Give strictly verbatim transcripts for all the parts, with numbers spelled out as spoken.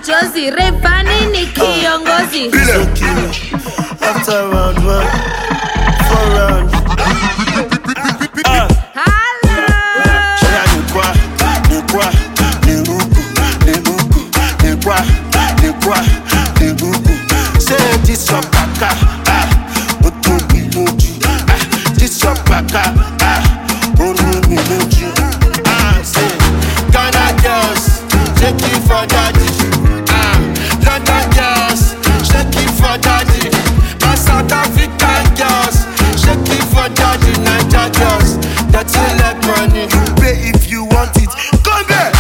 majozi Rayvanny ni kiongozi. After round one, four rounds. Ah. Hello. Shaya ni kwa, ni kwa, ni huku, ni huku, ni kwa, ni kwa, ni huku. Say this your baka, ah, otu biloju, ah, this your baka, ah, onu biloju, ah, say Ghana girls, shake it for daddy, ah, London girls, shake it for daddy, my South African girls, shake it for daddy, Niger girls, that's you like money, you pay if you want it, come back.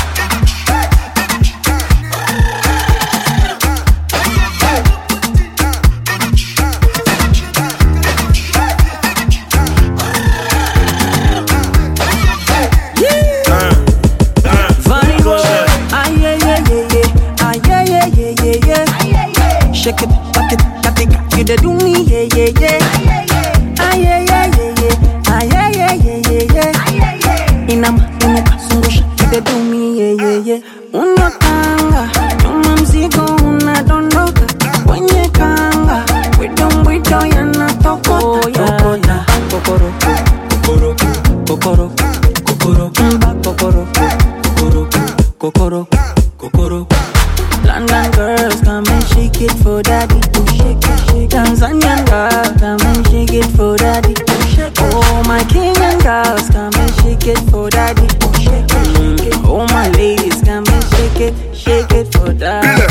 Shake it, back it, got it, got you to do me, yeah, yeah, yeah. Ah, yeah, yeah, yeah, yeah. Ah, yeah, yeah, yeah, yeah, yeah. Inama, inuka, zungusha, you to do me, yeah, yeah, yeah. Unatanga, nyuma mzigo unadondoka. Kwenye kanga, wido wido yanatokota. Tokota, kokoro, kokoro, kokoro, kokoro, mba kokoro, kokoro, kokoro, kokoro. London girls, come and shake it for daddy. Shake it, shake it. Tanzanian girls, come and shake it for daddy. Shake it. Oh, my Kenyan girls, come and shake it for daddy. Shake it, shake it. Oh, my ladies, come and shake it, shake it for daddy.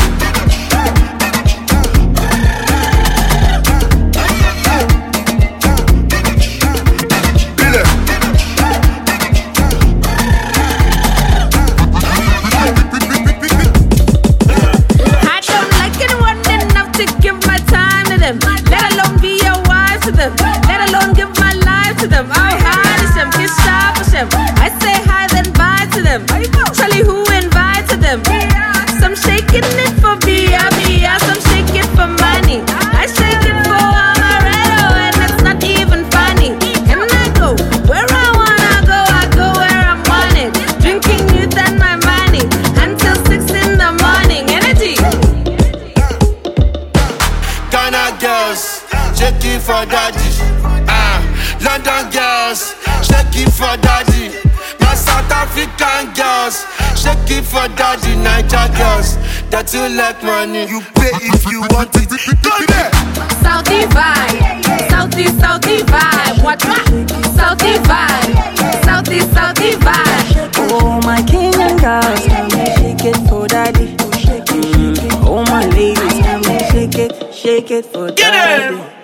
Let alone be your wife to them. Let alone give my life to them. I harness them, kiss sharp them. I say hi then bye to them. Charlie who invited them? Some shaking it for B R B, some shake it for money. I shake it for Amaretto and it's not even funny. And I go where I wanna go, I go where I'm wanted. Drinking youth and my money until six in the morning. Energy. Ghana girls, shake it for daddy. Ah, London girls, shake it for daddy. My South African girls, shake it for daddy. Niger girls, that you like money, you pay if you want it. Come there. Southie vibe, Southie, Southie vibe. What? Southie vibe, Southie, Southie vibe. Oh, my Kenyan girls, come and shake it for daddy. Shake it, shake it. Oh, my ladies, come and shake it, shake it for daddy.